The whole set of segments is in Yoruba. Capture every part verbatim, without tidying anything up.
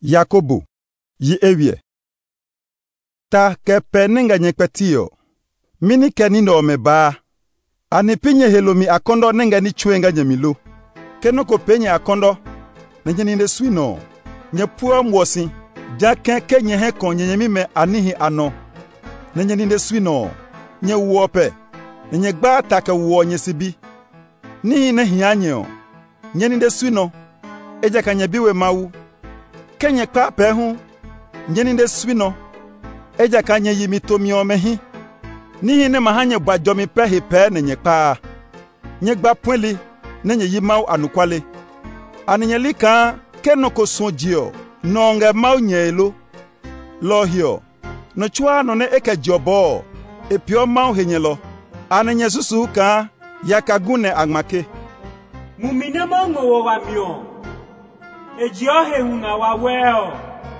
Yakobo yi ewie ta ke peninga nyekpetio mini kenino meba ani pinye helomi akondo nenga ni chwenga nyemilo keno ko penye akondo nenye ni swino nye puo mwosi ja ken kenye he konye nyemi me anihi ano nenye ni swino nye wope nenye gba taka wo nye sibi ni ne hianyo nye ni swino eja kanye biwe mawu kenye kpa pe hu nyeni de swino eja kanye yimi tomi omehi ni ne mahanye gbajomi pe he pe ne nye kpa nye gba pweli ne nye yimau anukwale anenye lika kenoko sonjio no nge mau nyelo lohio no chwa no ne eke jobo epio mau henyelo anenye susu ka yakagune agmake mumine mongo wo wamio Ejiohe huna waweo.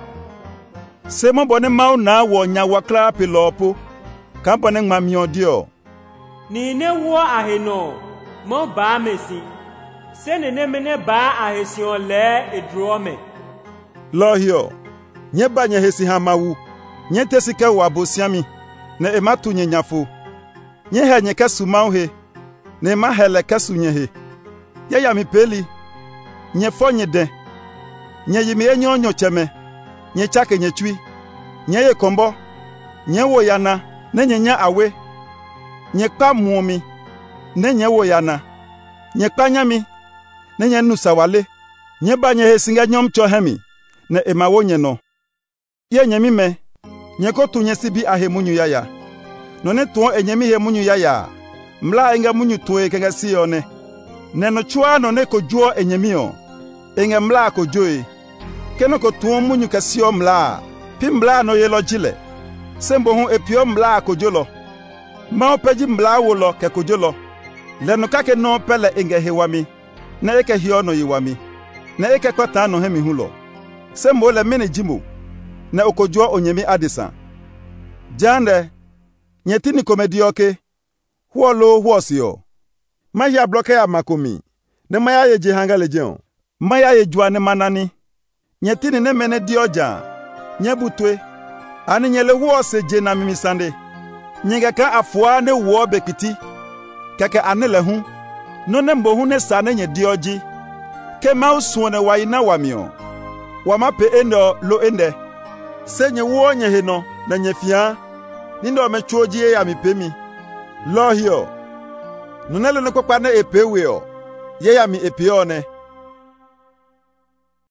Semo bone mau na wo nya wakla pilopo. Kampone ngmamio dio. Ni ne wo aheno. Mo ba mesi. Se ne ne mene ba ahesion le edrome. Lohio. Nye ba nye hesi hamawu. Nye tesika wabosiami. Ne ematu nye nyafo. Nye he nye kasu mauhe. Ne ma hele kasu nye he. Ye ya mi peli. Nye fo nye den. Nye yimi enyo nyo cheme, nye chake nye chui, nye ye kombo, nye wo yana, ne nye nya awe, nye kpa muomi, ne nye wo yana, nye kpa nyami, ne nye nusa wale, nye ba nye hesinga nyom cho hemi, ne ema wo nye no. Ye nye mi me, nye kotu nye sibi ahe munyu yaya, no ne tuon e nye mi he munyu yaya, mla enga munyu tuwe kega siyone, ne no chua no ne kojuo e nye miyo, enga mla kojoe, keno ko tuon munyu kasio mla pi mla no yelo jile sembo hu epio mla kojolo ma peji mla wolo ke kojolo leno kake no pele inge hewami na eke hio no yiwami na eke kwata no hemi hulo sembo le mini jimo na okojo onyemi adisa jande nyetini komedioke huolo huosio maya bloke ya makomi ne maya ye jehanga lejeon maya ye juane manani nyetini ne mene dioja nyebutwe ani nyele wo se je na mimisande nyega ka afua ne wo bekiti keke anele hu no ne mbo hu ne sa ne nye dioji ke ma usuone waina wamio wama pe endo lo ende se nye wo nye heno na nye fia nindo me chuoji ya mipemi lohio nunele ne kokpa ne epeweo ye ya mi epione